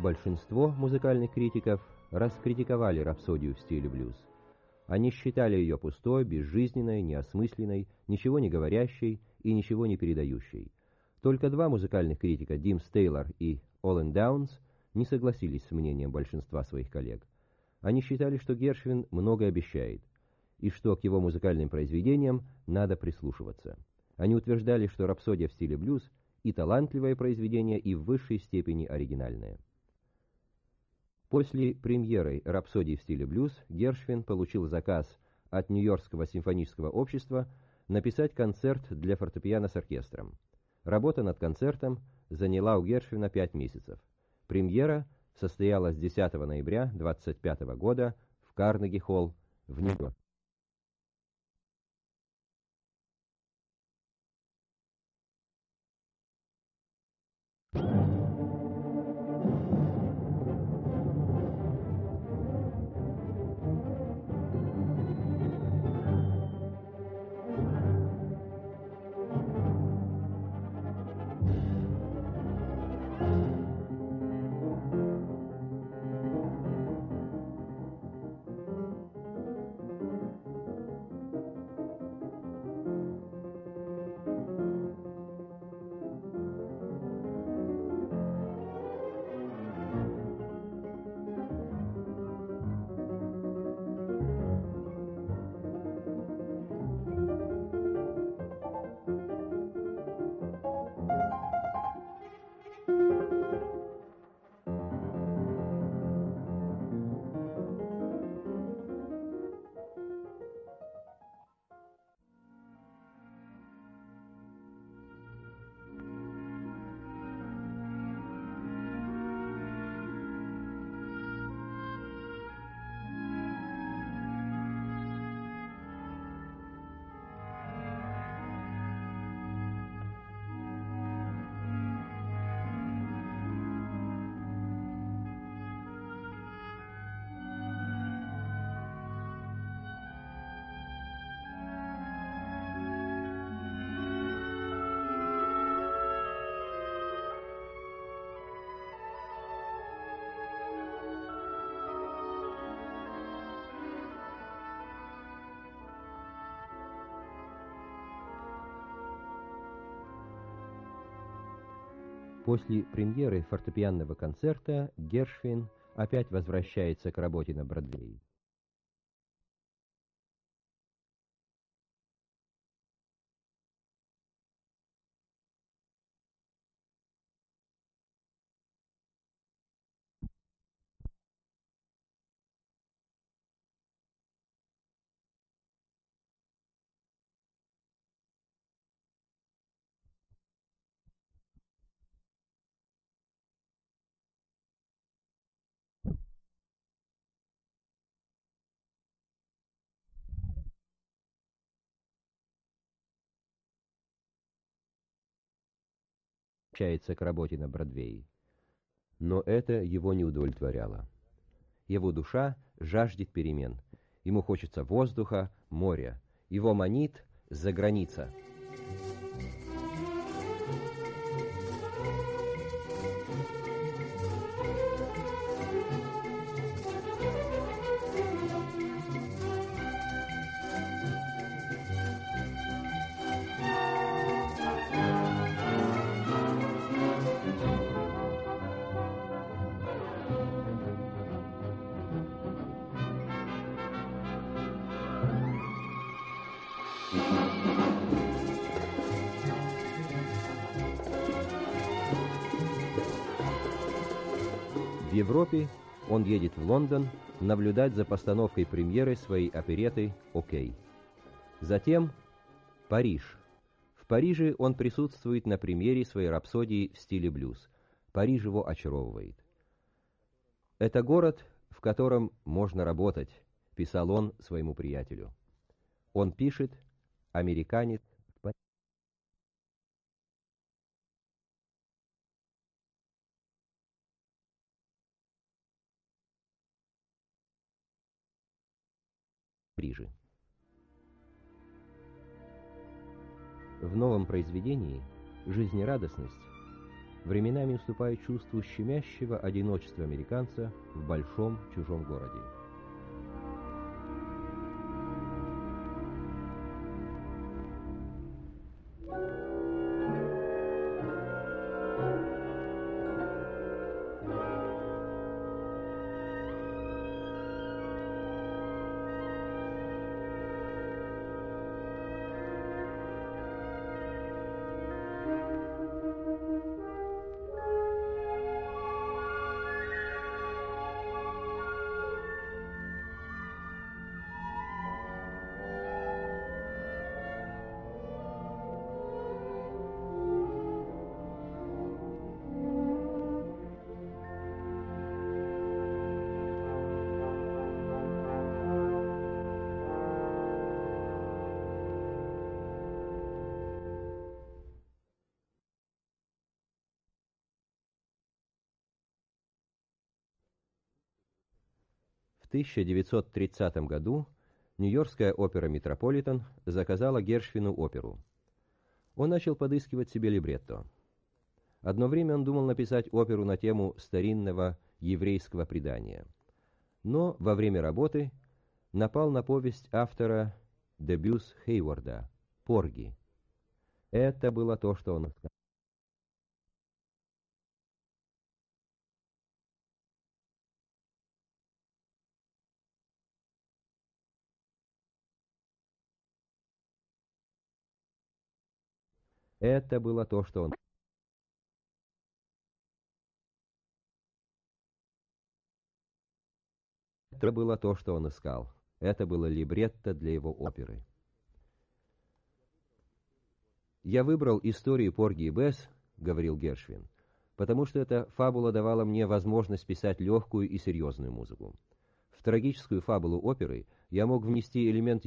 Большинство музыкальных критиков раскритиковали рапсодию в стиле блюз. Они считали ее пустой, безжизненной, неосмысленной, ничего не говорящей и ничего не передающей. Только два музыкальных критика, Димс Тейлор и Оллен Даунс, не согласились с мнением большинства своих коллег. Они считали, что Гершвин многое обещает, и что к его музыкальным произведениям надо прислушиваться. Они утверждали, что рапсодия в стиле блюз и талантливое произведение, и в высшей степени оригинальное. После премьеры «Рапсодии в стиле блюз» Гершвин получил заказ от Нью-Йоркского симфонического общества написать концерт для фортепиано с оркестром. Работа над концертом заняла у Гершвина 5 месяцев. Премьера состоялась 10 ноября 1925 года в Карнеги-холл в Нью-Йорке. После премьеры фортепианного концерта Гершвин опять возвращается к работе на Бродвее. Возвращается к работе на Бродвее. Но это его не удовлетворяло. Его душа жаждет перемен. Ему хочется воздуха, моря. Его манит за граница. В Европе он едет в Лондон наблюдать за постановкой премьеры своей оперетты «Окей». Затем Париж. В Париже он присутствует на премьере своей рапсодии в стиле блюз. Париж его очаровывает. «Это город, в котором можно работать», — писал он своему приятелю. Он пишет «Американец в Париже». В новом произведении жизнерадостность временами уступает чувству щемящего одиночества американца в большом чужом городе. В 1930 году Нью-Йоркская опера «Метрополитен» заказала Гершвину оперу. Он начал подыскивать себе либретто. Одно время он думал написать оперу на тему старинного еврейского предания. Но во время работы напал на повесть автора Дебюс Хейворда «Порги». Это было то, что он искал. Это было то, что он... Это было то, что он искал. Это было либретто для его оперы. «Я выбрал историю Порги и Бесс, — говорил Гершвин, — потому что эта фабула давала мне возможность писать легкую и серьезную музыку. В трагическую фабулу оперы я мог внести элемент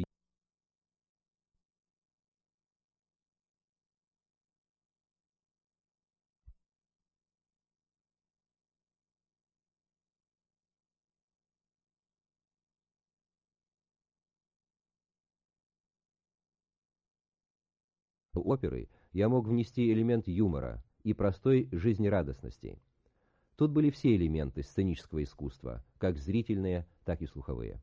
оперы, я мог внести элемент юмора и простой жизнерадостности. Тут были все элементы сценического искусства, как зрительные, так и слуховые.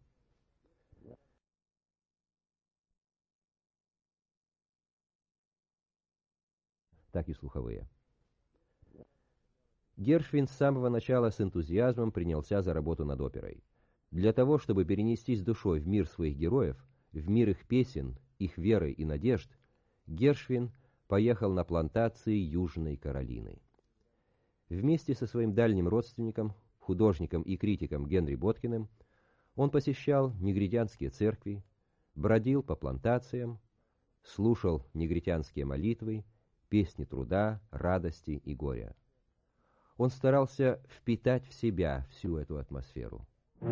Так и слуховые. Гершвин с самого начала с энтузиазмом принялся за работу над оперой. Для того, чтобы перенестись душой в мир своих героев, в мир их песен, их веры и надежд, Гершвин поехал на плантации Южной Каролины. Вместе со своим дальним родственником, художником и критиком Генри Боткиным, он посещал негритянские церкви, бродил по плантациям, слушал негритянские молитвы, песни труда, радости и горя. Он старался впитать в себя всю эту атмосферу.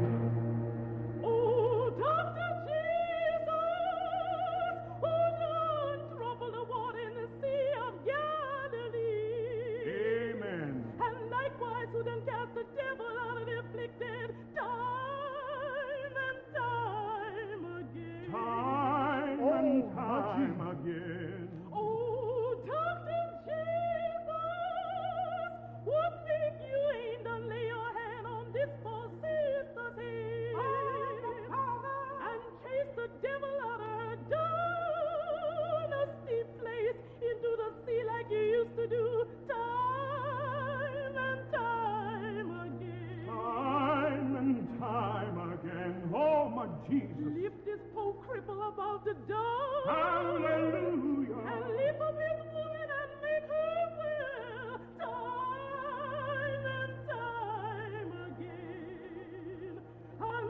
Jesus. Lift this poor cripple about the door. Hallelujah. And lift up his woman and make her well. Time and time again. And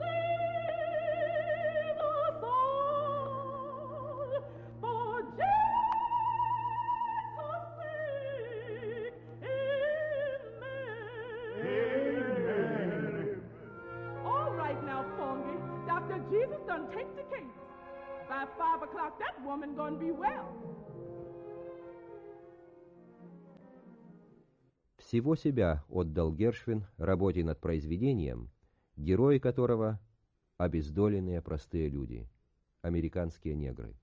save us all for Jesus' sake. Amen. All right now, Fungy. Dr. Jesus done take the case. By 5 o'clock, that woman gonna be well. Всего себя отдал Гершвин работе над произведением, герои которого — обездоленные простые люди, американские негры.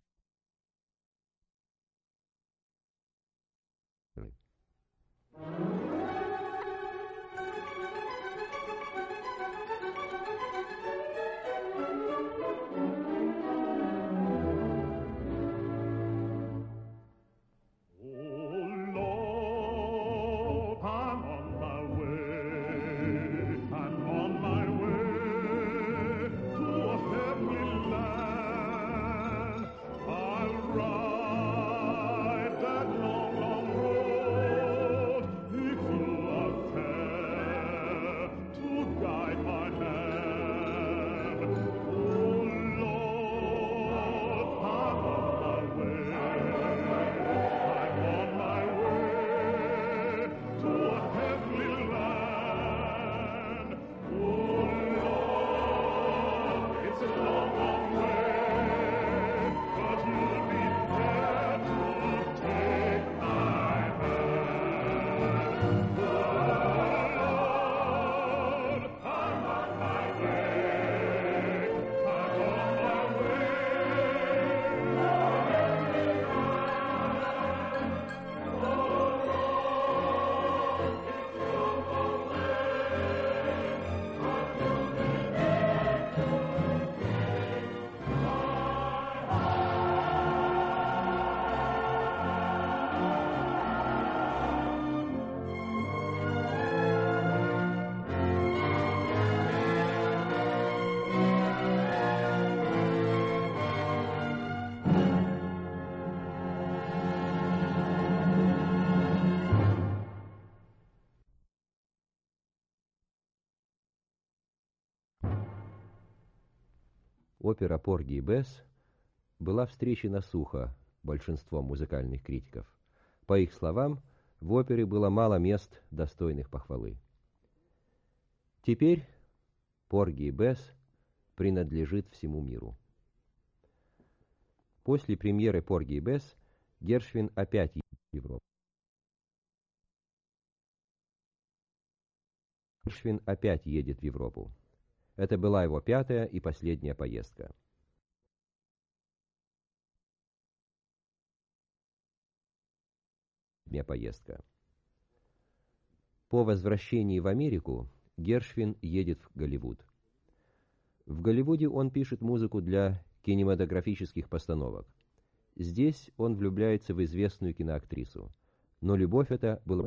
Опера «Порги и Бесс» была встречена сухо большинством музыкальных критиков. По их словам, в опере было мало мест, достойных похвалы. Теперь «Порги и Бесс» принадлежит всему миру. После премьеры «Порги и Бесс» Гершвин опять едет в Европу. Гершвин опять едет в Европу. Это была его 5-я и последняя поездка. По возвращении в Америку Гершвин едет в Голливуд. В Голливуде он пишет музыку для кинематографических постановок. Здесь он влюбляется в известную киноактрису, но любовь эта была...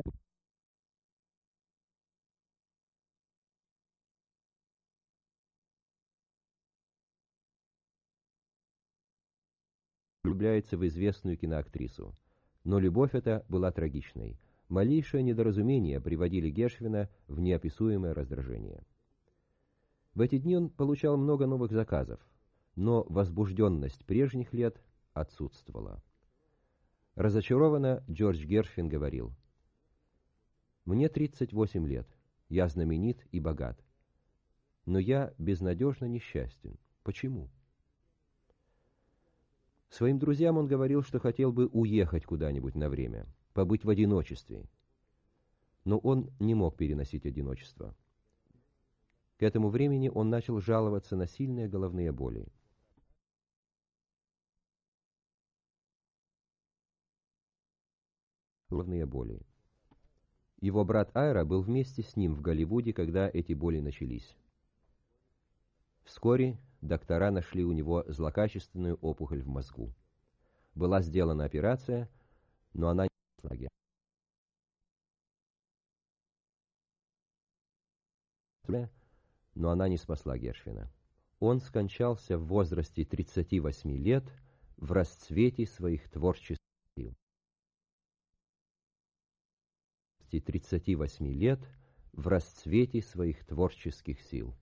влюбляется в известную киноактрису, но любовь эта была трагичной. Малейшее недоразумение приводили Гершвина в неописуемое раздражение. В эти дни он получал много новых заказов, но возбужденность прежних лет отсутствовала. Разочарованно Джордж Гершвин говорил: «Мне 38 лет, я знаменит и богат, но я безнадежно несчастен. Почему?» Своим друзьям он говорил, что хотел бы уехать куда-нибудь на время, побыть в одиночестве. Но он не мог переносить одиночество. К этому времени он начал жаловаться на сильные головные боли. Его брат Айра был вместе с ним в Голливуде, когда эти боли начались. Вскоре доктора нашли у него злокачественную опухоль в мозгу. Была сделана операция, но она не спасла Гершвина. Он скончался в возрасте 38 лет в расцвете своих творческих сил. 38 лет в расцвете своих творческих сил.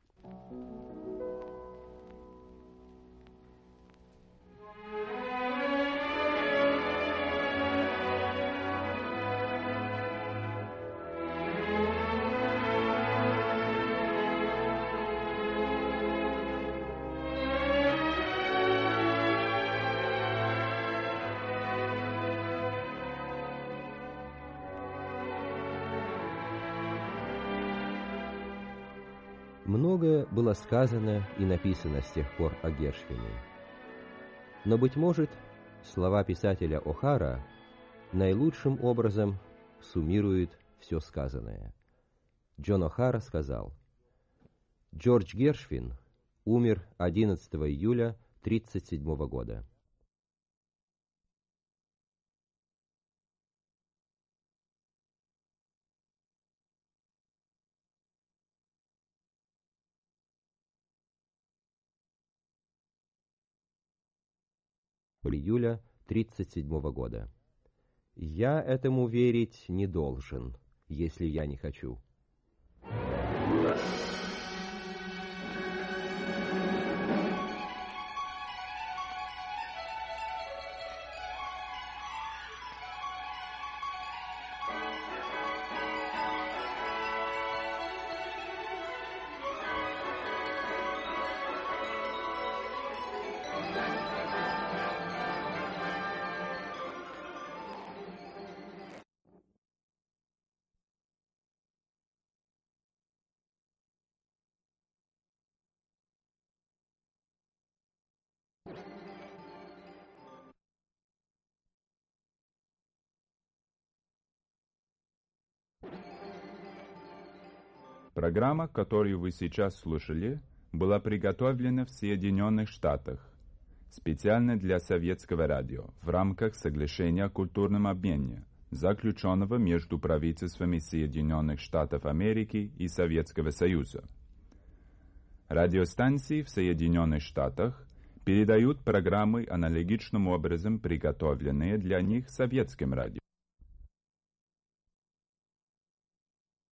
Многое было сказано и написано с тех пор о Гершвине. Но, быть может, слова писателя О'Хара наилучшим образом суммирует все сказанное. Джон О'Хара сказал: Джордж Гершвин умер 11 июля 1937 года. Июля 1937 года. Я этому верить не должен, если я не хочу. Программа, которую вы сейчас слушали, была приготовлена в Соединенных Штатах специально для советского радио в рамках соглашения о культурном обмене, заключенного между правительствами Соединенных Штатов Америки и Советского Союза. Радиостанции в Соединенных Штатах передают программы аналогичным образом, приготовленные для них советским радио.